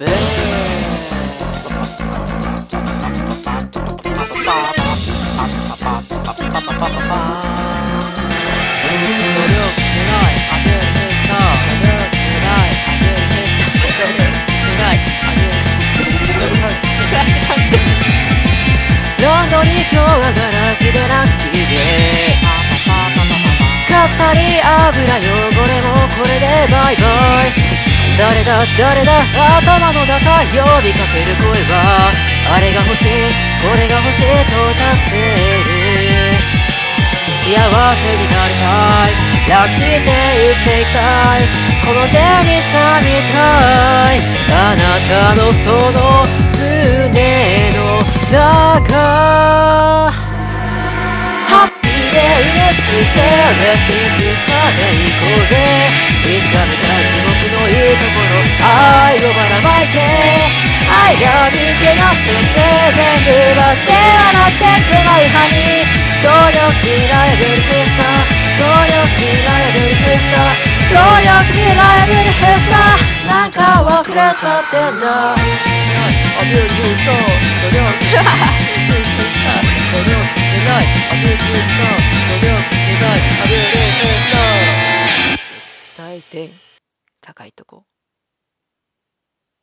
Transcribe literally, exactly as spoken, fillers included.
ブーロンドンに今日はガラクでラッキーでかっぱり油汚れもこれでバイバイ。誰だ誰だ頭の中呼びかける声はあれが欲しいこれが欲しいと歌っている。幸せになりたい楽して生きていきたいこの手に掴みたいあなたのその胸の中ハッピーで埋め尽くしてレスティングスまで行こうぜいつか見た地獄のいいところ愛をばらまいて愛が人気なしてくれ全部奪って笑ってくれないハニー努力ミライブルフェスタ努力ミライブルフェスタ努力ミライブルフェスタなんか忘れちゃってんだアビュールフェスタ努力ミライブルフェスタ努力ミライアビュールフェスタ努力ミライアビュールフェスタ大点高いとこ